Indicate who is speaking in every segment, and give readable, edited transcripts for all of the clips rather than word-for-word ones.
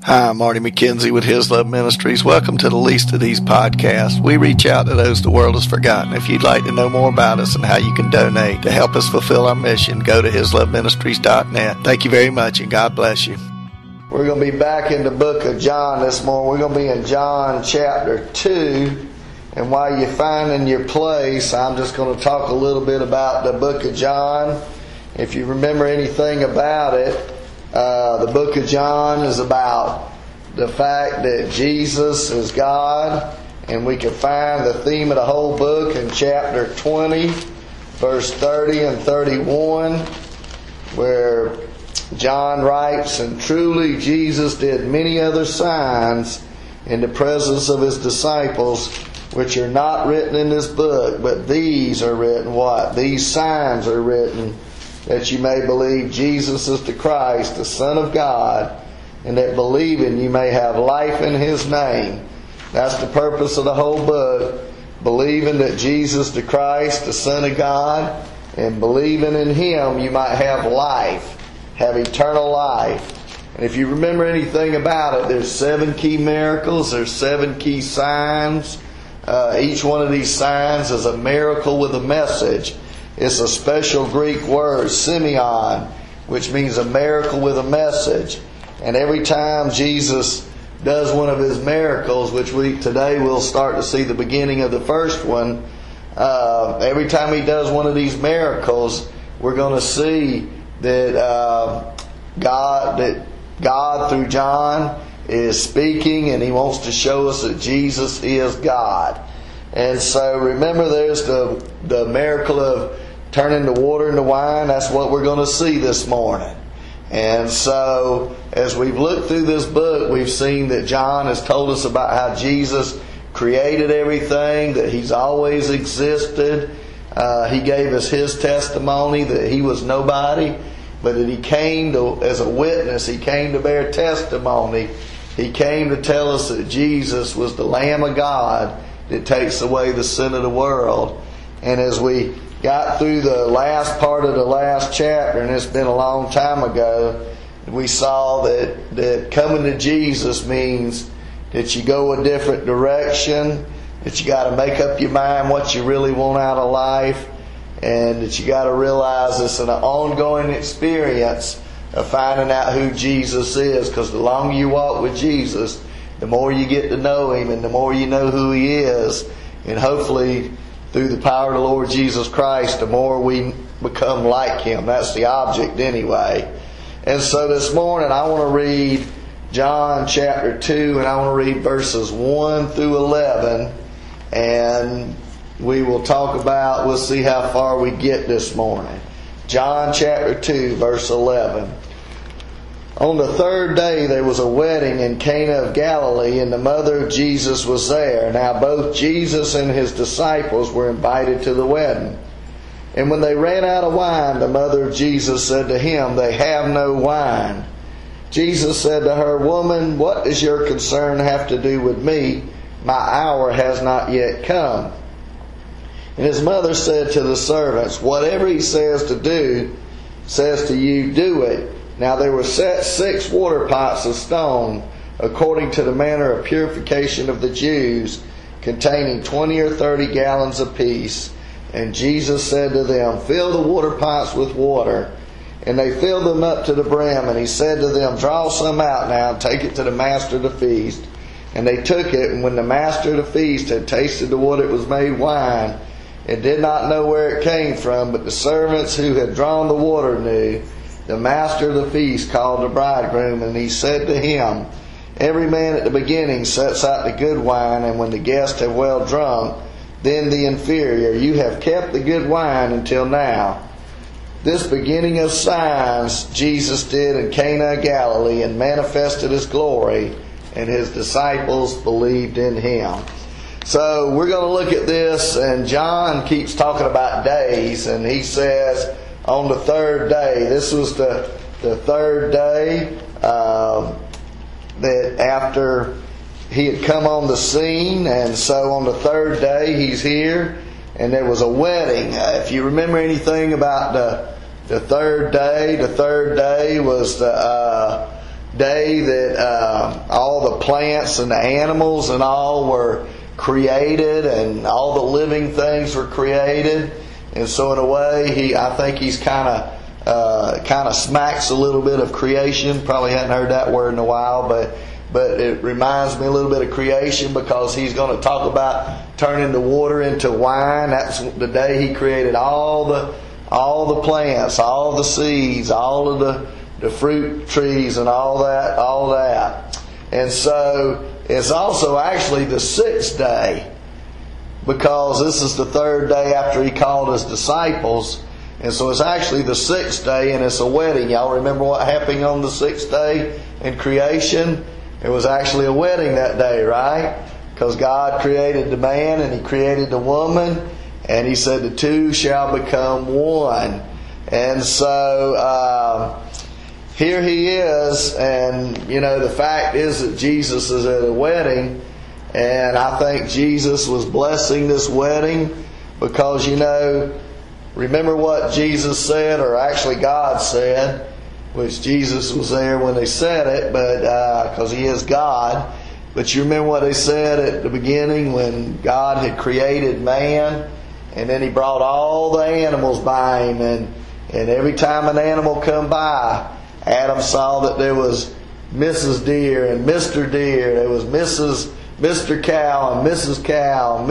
Speaker 1: Hi, I'm Marty McKenzie with His Love Ministries. Welcome to the Least of These podcasts. We reach out to those the world has forgotten. If you'd like to know more about us and how you can donate to help us fulfill our mission, go to hisloveministries.net. Thank you very much, and God bless you. We're going to be back in the book of John this morning. We're going to be in John chapter 2. And while you're finding your place, I'm just going to talk a little bit about the book of John. If you remember anything about it, the book of John is about the fact that Jesus is God, and we can find the theme of the whole book in chapter 20, verse 30 and 31, where John writes, "And truly Jesus did many other signs in the presence of His disciples, which are not written in this book, but these are written," what? "These signs are written, that you may believe Jesus is the Christ, the Son of God, and that believing you may have life in His name." That's the purpose of the whole book. Believing that Jesus the Christ, the Son of God, and believing in Him you might have life, have eternal life. And if you remember anything about it, there's 7 key miracles, there's 7 key signs. Each one of these signs is a miracle with a message. It's a special Greek word, semeion, which means a miracle with a message. And every time Jesus does one of His miracles, which today we'll start to see the beginning of the first one, every time He does one of these miracles, we're going to see that God through John is speaking, and He wants to show us that Jesus is God. And so remember, there's the miracle of turning the water into wine. That's what we're going to see this morning. And so as we've looked through this book, we've seen that John has told us about how Jesus created everything, that He's always existed. He gave us His testimony that He was nobody, but that He came as a witness. He came to bear testimony. He came to tell us that Jesus was the Lamb of God that takes away the sin of the world. And as we got through the last part of the last chapter, and it's been a long time ago, we saw that coming to Jesus means that you go a different direction, that you got to make up your mind what you really want out of life, and that you got to realize it's an ongoing experience of finding out who Jesus is, because the longer you walk with Jesus, the more you get to know Him, and the more you know who He is, and hopefully through the power of the Lord Jesus Christ, the more we become like Him. That's the object anyway. And so this morning I want to read John chapter 2, and I want to read verses 1 through 11, and we'll see how far we get this morning. John chapter 2, verse 11. "On the 3rd day there was a wedding in Cana of Galilee, and the mother of Jesus was there. Now both Jesus and His disciples were invited to the wedding. And when they ran out of wine, the mother of Jesus said to Him, 'They have no wine.' Jesus said to her, 'Woman, what does your concern have to do with me? My hour has not yet come.' And His mother said to the servants, 'Whatever He says to you, do it.' Now there were set 6 water pots of stone, according to the manner of purification of the Jews, containing 20 or 30 gallons apiece. And Jesus said to them, 'Fill the water pots with water.' And they filled them up to the brim. And He said to them, 'Draw some out now, and take it to the master of the feast.' And they took it. And when the master of the feast had tasted what it was made wine, and did not know where it came from, but the servants who had drawn the water knew, the master of the feast called the bridegroom, and he said to him, 'Every man at the beginning sets out the good wine, and when the guests have well drunk, then the inferior. You have kept the good wine until now.' This beginning of signs Jesus did in Cana of Galilee, and manifested His glory, and His disciples believed in Him." So we're going to look at this, and John keeps talking about days, and he says on the 3rd day. This was the 3rd day that after He had come on the scene, and so on the 3rd day He's here, and there was a wedding. If you remember anything about the 3rd day, the 3rd day was day that all the plants and the animals and all were created, and all the living things were created. And so in a way, I think he's kind of smacks a little bit of creation. Probably hadn't heard that word in a while, but it reminds me a little bit of creation, because he's going to talk about turning the water into wine. That's the day he created all the plants, all the seeds, all of the fruit trees, and all that. And so it's also actually the sixth day, because this is the third day after he called his disciples. And so it's actually the sixth day, and it's a wedding. Y'all remember what happened on the sixth day in creation? It was actually a wedding that day, right? Because God created the man and He created the woman, and He said the two shall become one. And so here He is, and the fact is that Jesus is at a wedding, and I think Jesus was blessing this wedding because, remember what Jesus said, or actually God said, which Jesus was there when they said it, but because He is God. But you remember what they said at the beginning when God had created man, and then He brought all the animals by Him, and every time an animal come by, Adam saw that there was Mrs. Deer and Mr. Deer, there was Mr. Cow and Mrs. Cow,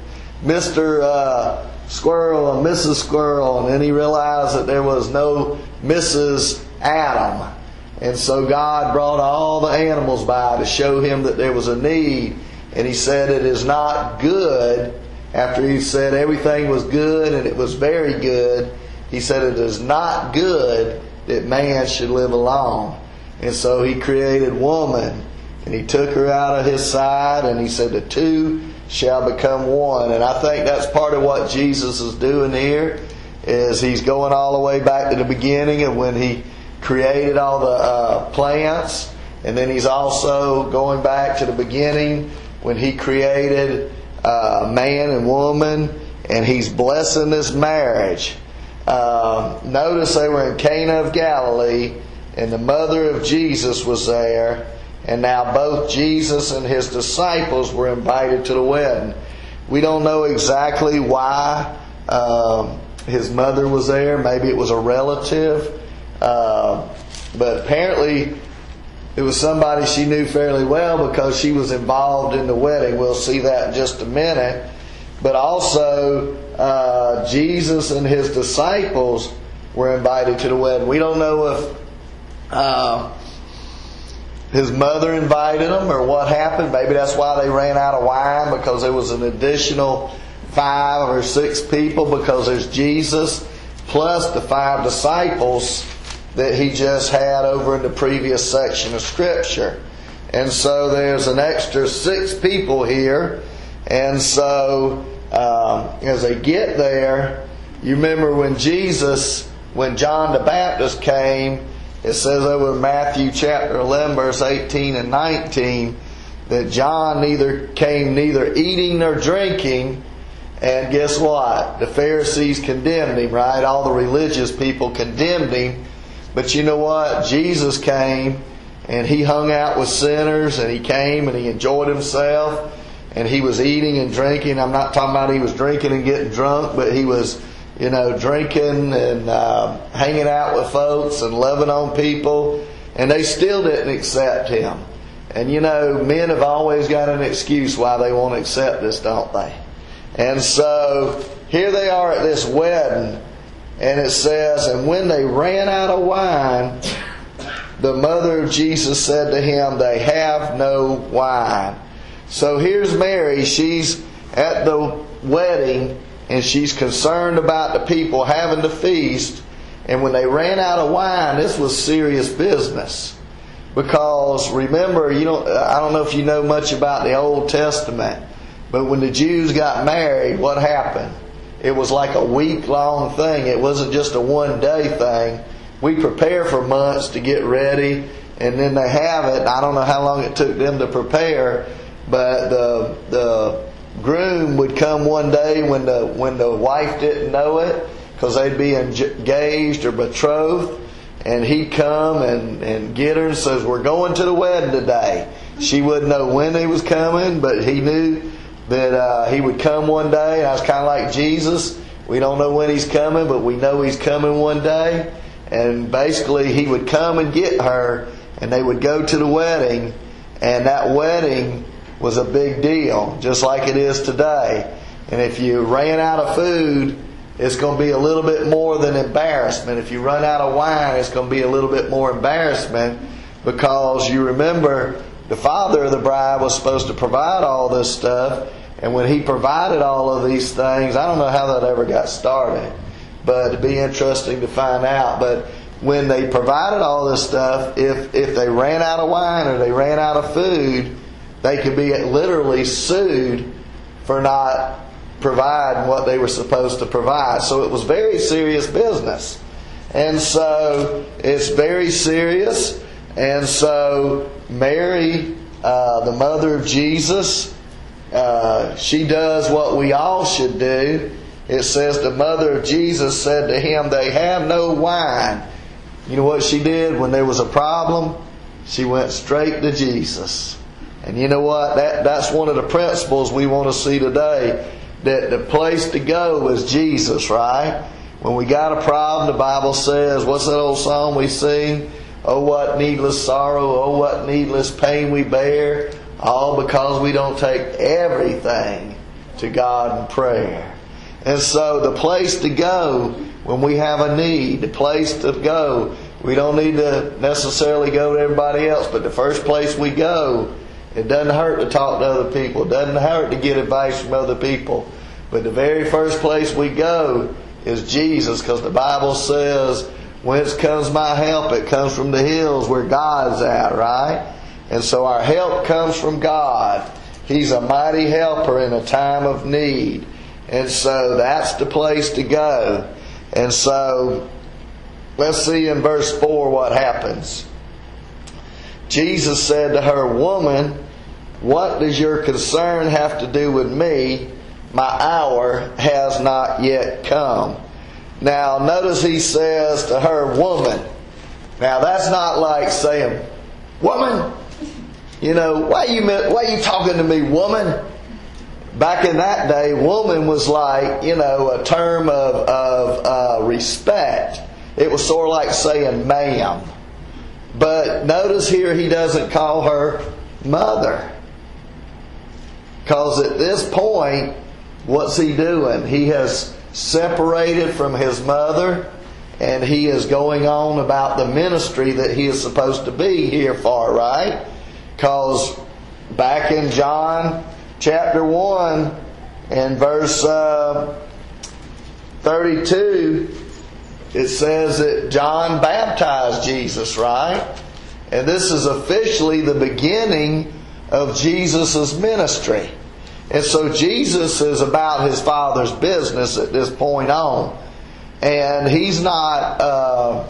Speaker 1: Mr. Squirrel and Mrs. Squirrel, and then he realized that there was no Mrs. Adam. And so God brought all the animals by to show him that there was a need. And He said it is not good, after He said everything was good and it was very good, He said it is not good that man should live alone. And so He created woman, and He took her out of His side, and He said the two shall become one. And I think that's part of what Jesus is doing here, is He's going all the way back to the beginning of when He created all the plants, and then He's also going back to the beginning when He created man and woman, and He's blessing this marriage. Notice they were in Cana of Galilee, and the mother of Jesus was there, and now both Jesus and His disciples were invited to the wedding. We don't know exactly why His mother was there. Maybe it was a relative. But apparently it was somebody she knew fairly well, because she was involved in the wedding. We'll see that in just a minute. But also Jesus and His disciples were invited to the wedding. We don't know if His mother invited them or what happened. Maybe that's why they ran out of wine, because there was an additional 5 or 6 people, because there's Jesus plus the 5 disciples that He just had over in the previous section of Scripture. And so there's an extra 6 people here. And so as they get there, you remember when John the Baptist came, it says over in Matthew chapter 11 verse 18 and 19 that John came neither eating nor drinking. And guess what? The Pharisees condemned him, right? All the religious people condemned him. But you know what? Jesus came, and He hung out with sinners, and He came and He enjoyed Himself, and He was eating and drinking. I'm not talking about He was drinking and getting drunk, but He was, drinking and hanging out with folks and loving on people, and they still didn't accept Him. And men have always got an excuse why they won't accept us, don't they? And so here they are at this wedding, and it says, and when they ran out of wine, the mother of Jesus said to Him, they have no wine. So here's Mary. She's at the wedding, and she's concerned about the people having the feast. And when they ran out of wine, this was serious business. Because remember, I don't know if you know much about the Old Testament, but when the Jews got married, what happened? It was like a week-long thing. It wasn't just a one-day thing. We prepare for months to get ready, and then they have it. I don't know how long it took them to prepare, but the groom would come one day when the wife didn't know it, because they'd be engaged or betrothed, and he'd come and get her and says, we're going to the wedding today. She wouldn't know when he was coming, but he knew that he would come one day. And I was kind of like Jesus. We don't know when he's coming, but we know he's coming one day. And basically he would come and get her, and they would go to the wedding, and that wedding was a big deal, just like it is today. And if you ran out of food, it's going to be a little bit more than embarrassment. If you run out of wine, it's going to be a little bit more embarrassment, because you remember the father of the bride was supposed to provide all this stuff. And when he provided all of these things, I don't know how that ever got started, but it'd be interesting to find out. But when they provided all this stuff, if they ran out of wine or they ran out of food, they could be literally sued for not providing what they were supposed to provide. So it was very serious business. And so it's very serious. And so Mary, the mother of Jesus, she does what we all should do. It says the mother of Jesus said to him, they have no wine. You know what she did when there was a problem? She went straight to Jesus. And you know what? That's one of the principles we want to see today. That the place to go is Jesus, right? When we got a problem, the Bible says, what's that old song we sing? Oh, what needless sorrow, oh, what needless pain we bear. All because we don't take everything to God in prayer. And so the place to go when we have a need, the place to go, we don't need to necessarily go to everybody else, but the first place we go, it doesn't hurt to talk to other people. It doesn't hurt to get advice from other people. But the very first place we go is Jesus, because the Bible says, whence comes my help? It comes from the hills where God's at, right? And so our help comes from God. He's a mighty helper in a time of need. And so that's the place to go. And so let's see in verse 4 what happens. Jesus said to her, woman, what does your concern have to do with me? My hour has not yet come. Now notice he says to her, woman. Now that's not like saying, woman, you know, why are you talking to me, woman? Back in that day, woman was like, you know, a term of respect. It was sort of like saying ma'am. But notice here he doesn't call her mother. Because at this point, what's he doing? He has separated from his mother, and he is going on about the ministry that he is supposed to be here for, right? Because back in John chapter 1 and verse 32, it says that John baptized Jesus, right? And this is officially the beginning of Jesus' ministry. And so Jesus is about his Father's business at this point on. And he's not,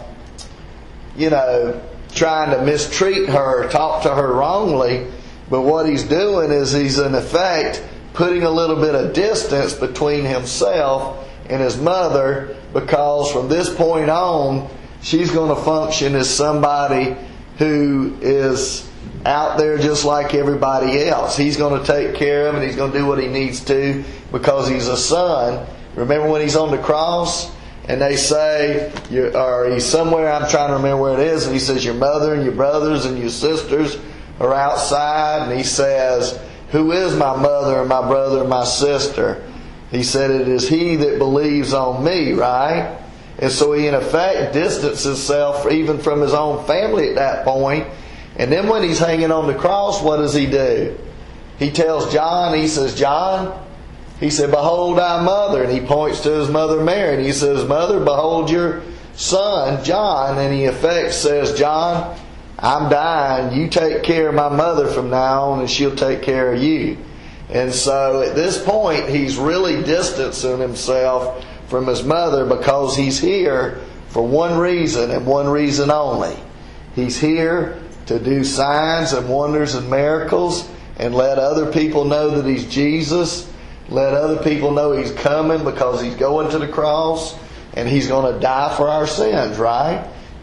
Speaker 1: trying to mistreat her, talk to her wrongly. But what he's doing is he's in effect putting a little bit of distance between himself and his mother, because from this point on, she's going to function as somebody who is out there just like everybody else. He's going to take care of him, and he's going to do what he needs to because he's a son. Remember when he's on the cross and they say, or he's somewhere, I'm trying to remember where it is, and he says, your mother and your brothers and your sisters are outside, and he says, who is my mother and my brother and my sister? He said, it is he that believes on me, right? And so he in effect distanced himself even from his own family at that point. And then when he's hanging on the cross, what does he do? He tells John, he says, John, he said, behold thy mother. And he points to his mother Mary, and he says, mother, behold your son, John. And he in effect says, John, I'm dying. You take care of my mother from now on, and she'll take care of you. And so at this point, he's really distancing himself from his mother, because he's here for one reason and one reason only. He's here to do signs and wonders and miracles and let other people know that he's Jesus. Let other people know he's coming, because he's going to the cross and he's going to die for our sins, right?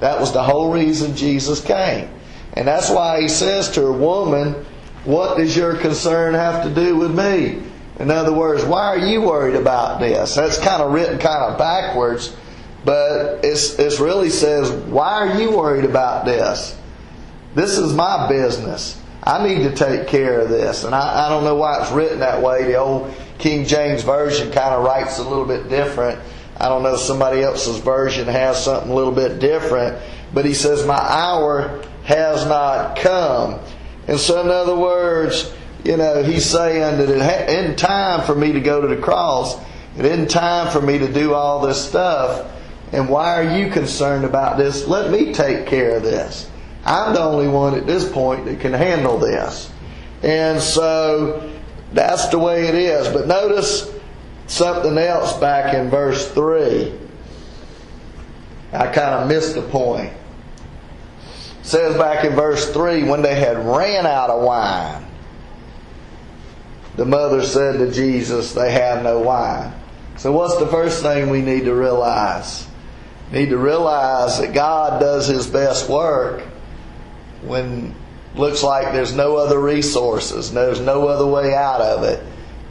Speaker 1: That was the whole reason Jesus came. And that's why He says to her, woman, what does your concern have to do with me? In other words, why are you worried about this? That's kind of written kind of backwards, but it's really says, why are you worried about this? This is my business. I need to take care of this. And I don't know why it's written that way. The old King James Version kind of writes a little bit different. I don't know if somebody else's version has something a little bit different. But He says, my hour has not come. And so in other words, He's saying that it isn't time for me to go to the cross. It isn't time for me to do all this stuff. And why are you concerned about this? Let me take care of this. I'm the only one at this point that can handle this. And so that's the way it is. But notice something else back in verse 3. I kind of missed the point. It says back in verse 3, when they had ran out of wine, the mother said to Jesus, they have no wine. So what's the first thing we need to realize? We need to realize that God does His best work when looks like there's no other resources, there's no other way out of it.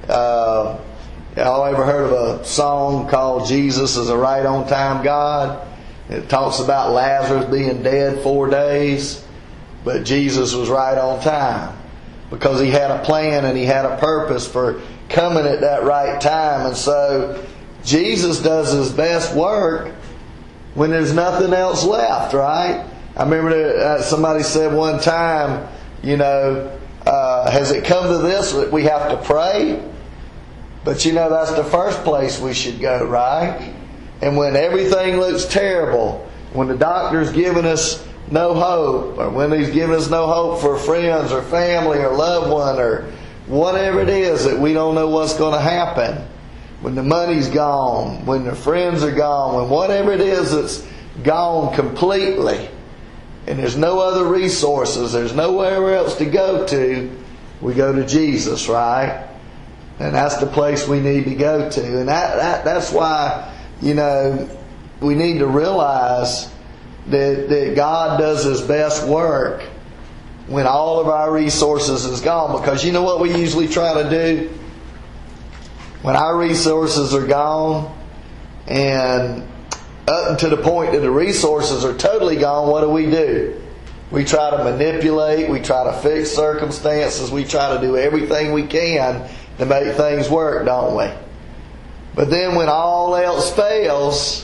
Speaker 1: Y'all ever heard of a song called Jesus is a Right On Time God? It talks about Lazarus being dead 4 days, but Jesus was right on time because He had a plan and He had a purpose for coming at that right time. And so Jesus does His best work when there's nothing else left, right? I remember somebody said one time, has it come to this that we have to pray? But that's the first place we should go, right? And when everything looks terrible, when the doctor's giving us no hope, or when He's giving us no hope for friends or family or loved one or whatever it is that we don't know what's going to happen, when the money's gone, when the friends are gone, when whatever it is that's gone completely, and there's no other resources, there's nowhere else to go to, we go to Jesus, right? And that's the place we need to go to. And that's why, we need to realize that God does His best work when all of our resources is gone. Because you know what we usually try to do? When our resources are gone and up to the point that the resources are totally gone, what do? We try to manipulate, we try to fix circumstances, we try to do everything we can to make things work, don't we? But then when all else fails,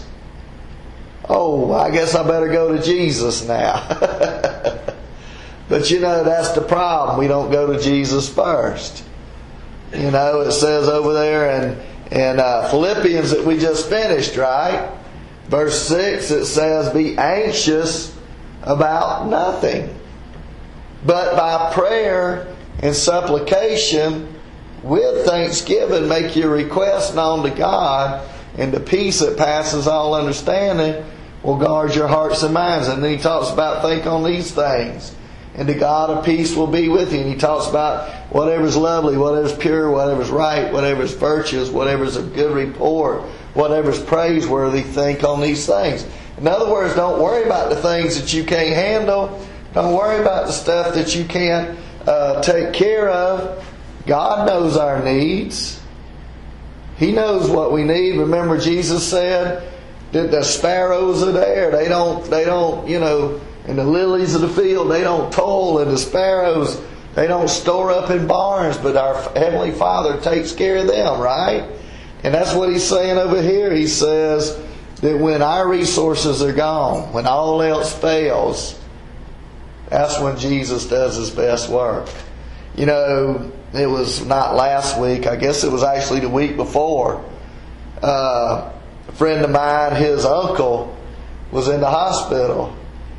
Speaker 1: I guess I better go to Jesus now. But that's the problem. We don't go to Jesus first. It says over there in Philippians that we just finished, right? Verse 6, it says, be anxious about nothing, but by prayer and supplication with thanksgiving make your requests known to God, and the peace that passes all understanding will guard your hearts and minds. And then he talks about think on these things, and the God of peace will be with you. And he talks about whatever's lovely, whatever's pure, whatever's right, whatever's virtuous, whatever's of good report, whatever's praiseworthy, think on these things. In other words, don't worry about the things that you can't handle. Don't worry about the stuff that you can't take care of. God knows our needs. He knows what we need. Remember, Jesus said that the sparrows are there. They don't, and the lilies of the field, they don't toil, and the sparrows, they don't store up in barns, but our Heavenly Father takes care of them, right? And that's what He's saying over here. He says that when our resources are gone, when all else fails, that's when Jesus does His best work. It was not last week. I guess it was actually the week before. A friend of mine, his uncle, was in the hospital.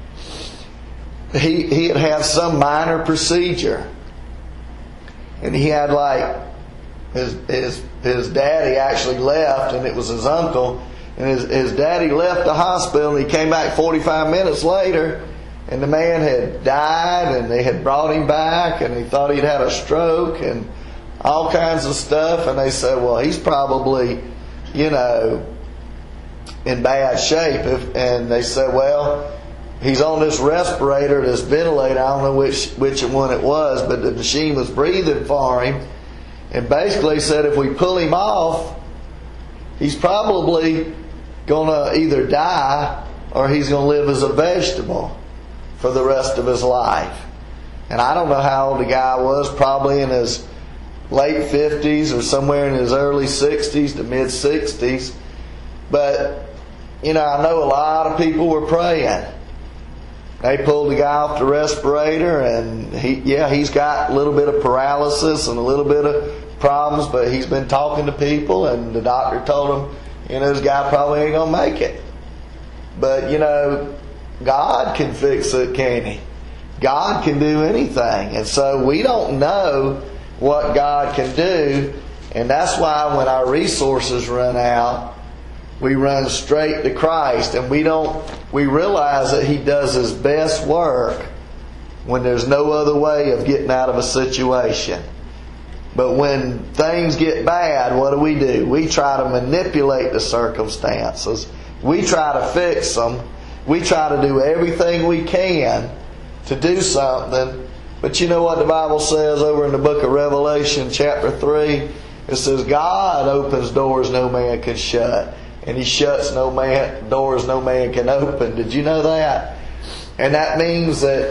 Speaker 1: He had some minor procedure. And he had his daddy actually left, and it was his uncle. And his daddy left the hospital, and he came back 45 minutes later, and the man had died, and they had brought him back, and he thought he'd had a stroke and all kinds of stuff. And they said, well, he's probably, in bad shape. And they said, well, he's on this respirator, this ventilator. I don't know which one it was, but the machine was breathing for him. And basically said if we pull him off, he's probably going to either die or he's going to live as a vegetable for the rest of his life. And I don't know how old the guy was, probably in his late 50s or somewhere in his early 60s to mid 60s. But, I know a lot of people were praying. They pulled the guy off the respirator, and he's got a little bit of paralysis and a little bit of problems, but he's been talking to people, and the doctor told him, this guy probably ain't going to make it. But, God can fix it, can't He? God can do anything. And so we don't know what God can do, and that's why when our resources run out, we run straight to Christ, and we realize that He does His best work when there's no other way of getting out of a situation. But when things get bad, what do? We try to manipulate the circumstances. We try to fix them. We try to do everything we can to do something. But you know what the Bible says over in the book of Revelation chapter 3? It says God opens doors no man can shut, and He shuts doors no man can open. Did you know that? And that means that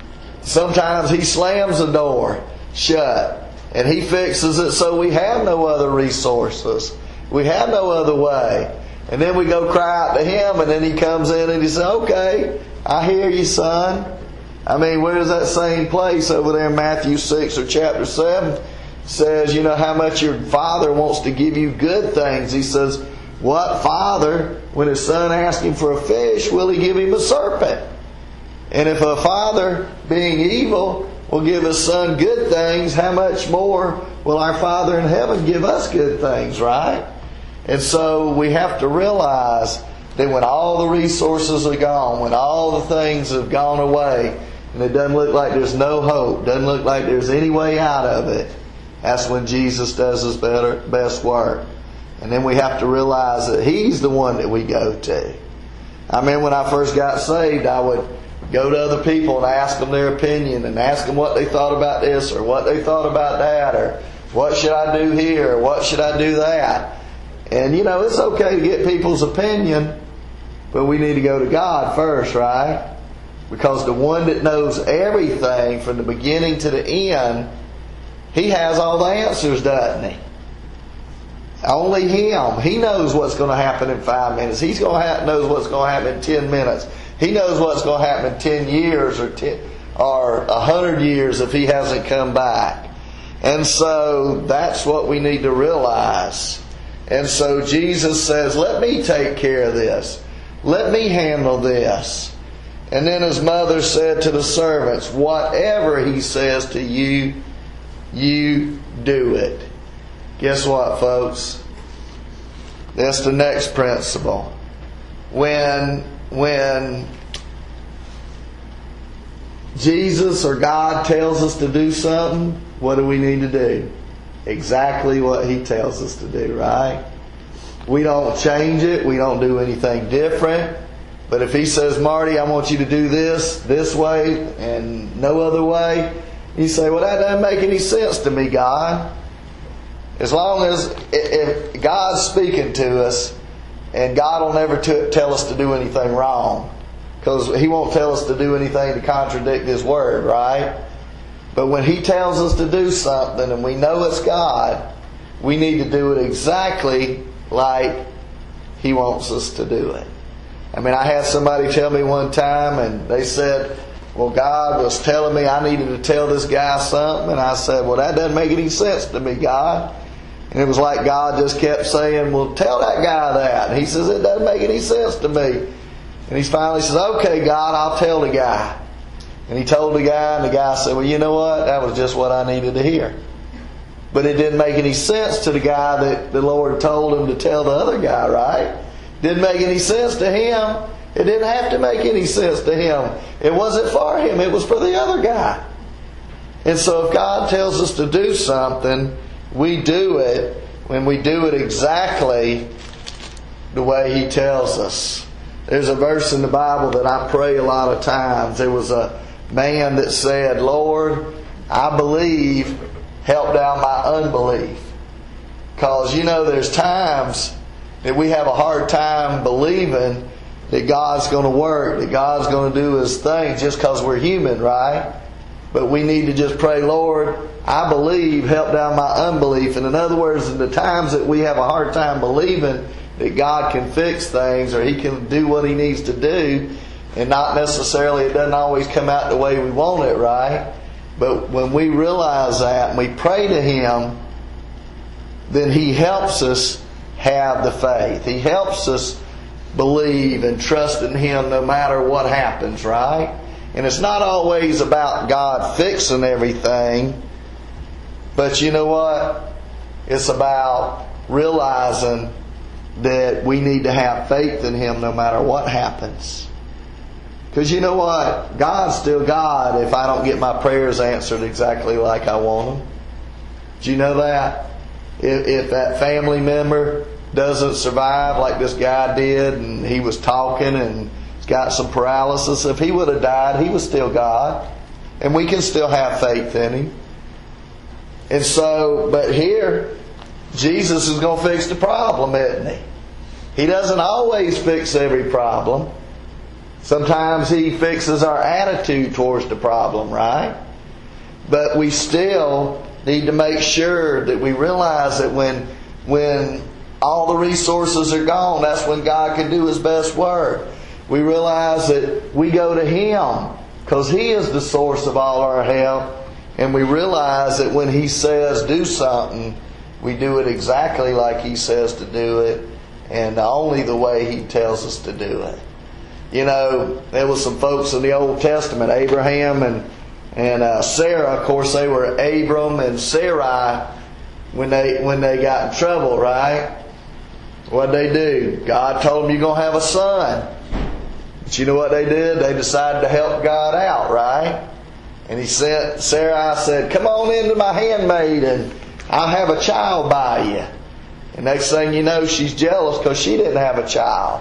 Speaker 1: sometimes He slams the door shut, and He fixes it so we have no other resources. We have no other way. And then we go cry out to Him, and then He comes in and He says, okay, I hear you, son. Where's that same place over there in Matthew 6 or chapter 7? It says, how much your Father wants to give you good things. He says, what father, when his son asks him for a fish, will he give him a serpent? And if a father, being evil, will give his son good things, how much more will our Father in heaven give us good things, right? And so we have to realize that when all the resources are gone, when all the things have gone away, and it doesn't look like there's no hope, doesn't look like there's any way out of it, that's when Jesus does His best work. And then we have to realize that He's the one that we go to. When I first got saved, I would go to other people and ask them their opinion, and ask them what they thought about this or what they thought about that, or what should I do here or what should I do that. And it's okay to get people's opinion, but we need to go to God first, right? Because the one that knows everything from the beginning to the end, He has all the answers, doesn't He? Only Him. He knows what's going to happen in 5 minutes. He knows what's going to happen in 10 minutes. He knows what's going to happen in 10 years or 100 years if He hasn't come back. And so that's what we need to realize. And so Jesus says, let me take care of this. Let me handle this. And then His mother said to the servants, whatever He says to you, you do it. Guess what, folks? That's the next principle. When Jesus or God tells us to do something, what do we need to do? Exactly what He tells us to do, right? We don't change it. We don't do anything different. But if He says, Marty, I want you to do this way and no other way, you say, well, that doesn't make any sense to me, God. As long as if God's speaking to us, and God will never tell us to do anything wrong, because He won't tell us to do anything to contradict His Word, right? But when He tells us to do something and we know it's God, we need to do it exactly like He wants us to do it. I had somebody tell me one time, and they said, well, God was telling me I needed to tell this guy something. And I said, well, that doesn't make any sense to me, God. And it was like God just kept saying, well, tell that guy that. And he says, it doesn't make any sense to me. And he finally says, okay, God, I'll tell the guy. And he told the guy, and the guy said, well, you know what? That was just what I needed to hear. But it didn't make any sense to the guy that the Lord told him to tell the other guy, right? Didn't make any sense to him. It didn't have to make any sense to him. It wasn't for him. It was for the other guy. And so if God tells us to do something, we do it when we do it exactly the way He tells us. There's a verse in the Bible that I pray a lot of times. There was a man that said, Lord, I believe, help down my unbelief. Because, there's times that we have a hard time believing that God's going to work, that God's going to do His thing just because we're human, right? But we need to just pray, Lord, I believe, help down my unbelief. And in other words, in the times that we have a hard time believing that God can fix things or He can do what He needs to do, and not necessarily, it doesn't always come out the way we want it, right? But when we realize that and we pray to Him, then He helps us have the faith. He helps us believe and trust in Him no matter what happens, right? And it's not always about God fixing everything, but you know what? It's about realizing that we need to have faith in Him no matter what happens. Because you know what? God's still God if I don't get my prayers answered exactly like I want them. Do you know that? If that family member doesn't survive like this guy did, and he was talking and he's got some paralysis, if he would have died, He was still God. And we can still have faith in Him. And so, but here, Jesus is going to fix the problem, isn't He? He doesn't always fix every problem. Sometimes He fixes our attitude towards the problem, right? But we still need to make sure that we realize that when all the resources are gone, that's when God can do His best work. We realize that we go to Him because He is the source of all our help. And we realize that when He says do something, we do it exactly like He says to do it, and only the way He tells us to do it. There was some folks in the Old Testament, Abraham and Sarah. Of course, they were Abram and Sarai when they got in trouble, right? What'd they do? God told them, you're going to have a son. But you know what they did? They decided to help God out, right? And Sarai said, come on into my handmaid and I'll have a child by you. And next thing you know, she's jealous because she didn't have a child.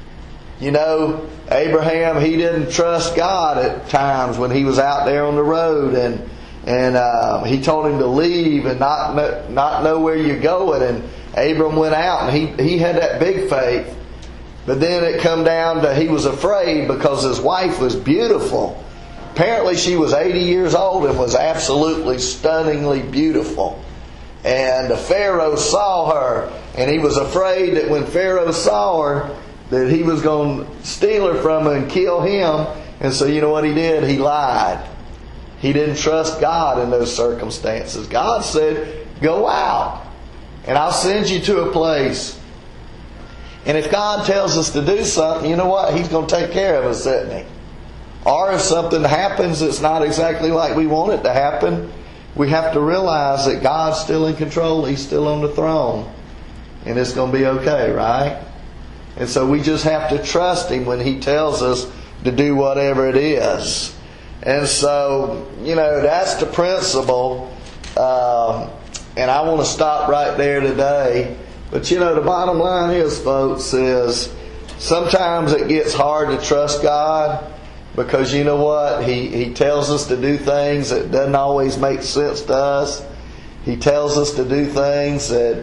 Speaker 1: Abraham, he didn't trust God at times when he was out there on the road, and He told him to leave and not know where you're going. And Abram went out and he had that big faith. But then it come down to he was afraid because his wife was beautiful. Apparently she was 80 years old and was absolutely stunningly beautiful. And the Pharaoh saw her, and he was afraid that when Pharaoh saw her, that he was going to steal her from him and kill him. And so you know what he did? He lied. He didn't trust God in those circumstances. God said, go out and I'll send you to a place. And if God tells us to do something, you know what? He's going to take care of us, isn't He? Or if something happens that's not exactly like we want it to happen, we have to realize that God's still in control. He's still on the throne. And it's going to be okay, right? And so we just have to trust Him when He tells us to do whatever it is. And so, that's the principle. And I want to stop right there today. But the bottom line is, folks, is sometimes it gets hard to trust God because you know what? He tells us to do things that doesn't always make sense to us. He tells us to do things that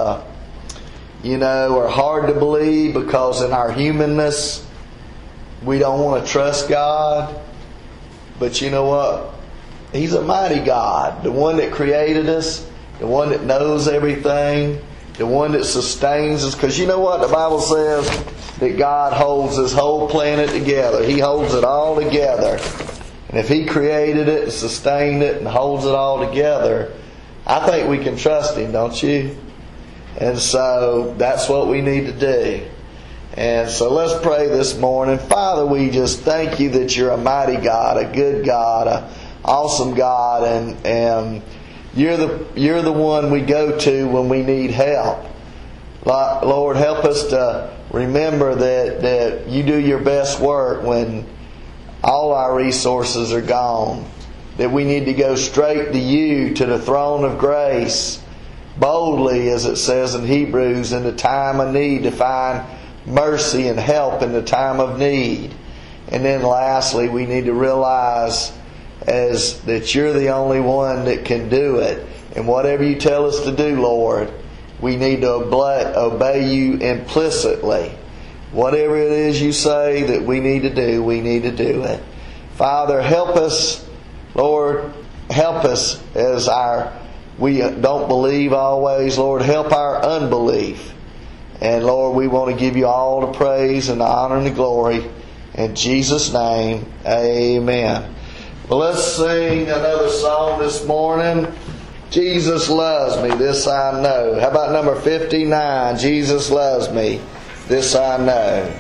Speaker 1: are hard to believe because in our humanness, we don't want to trust God. But you know what? He's a mighty God. The one that created us, the one that knows everything, the one that sustains us. Because you know what? The Bible says that God holds His whole planet together. He holds it all together. And if He created it and sustained it and holds it all together, I think we can trust Him, don't you? And so that's what we need to do. And so let's pray this morning. Father, we just thank You that You're a mighty God, a good God, an awesome God, and You're the one we go to when we need help. Lord, help us to remember that You do Your best work when all our resources are gone. That we need to go straight to You, to the throne of grace, boldly, as it says in Hebrews, in the time of need, to find mercy and help in the time of need. And then lastly, we need to realize that You're the only one that can do it. And whatever You tell us to do, Lord, we need to obey You implicitly. Whatever it is You say that we need to do, we need to do it. Father, help us, Lord, help us as we don't believe always. Lord, help our unbelief. And Lord, we want to give You all the praise and the honor and the glory. In Jesus' name, amen. Well, let's sing another song this morning. Jesus loves me, this I know. How about number 59? Jesus loves me, this I know.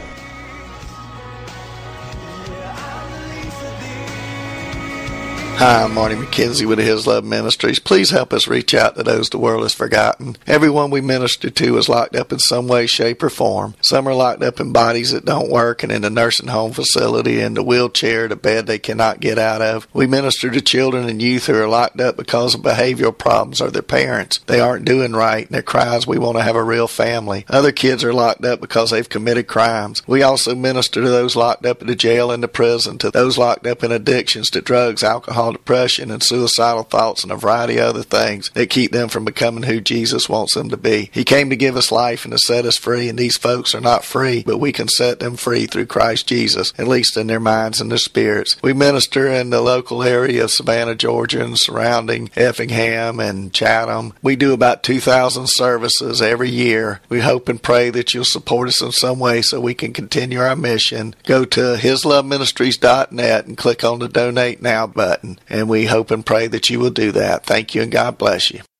Speaker 1: Hi, I'm Marty McKenzie with the His Love Ministries. Please help us reach out to those the world has forgotten. Everyone we minister to is locked up in some way, shape, or form. Some are locked up in bodies that don't work and in the nursing home facility, in the wheelchair, the bed they cannot get out of. We minister to children and youth who are locked up because of behavioral problems or their parents. They aren't doing right, and their cries, we want to have a real family. Other kids are locked up because they've committed crimes. We also minister to those locked up in the jail and the prison, to those locked up in addictions to drugs, alcohol, depression, and suicidal thoughts, and a variety of other things that keep them from becoming who Jesus wants them to be. He came to give us life and to set us free, and these folks are not free, but we can set them free through Christ Jesus, at least in their minds and their spirits. We minister in the local area of Savannah, Georgia, and surrounding Effingham and Chatham. We do about 2,000 services every year. We hope and pray that you'll support us in some way so we can continue our mission. Go to hisloveministries.net and click on the Donate Now button. And we hope and pray that you will do that. Thank you, and God bless you.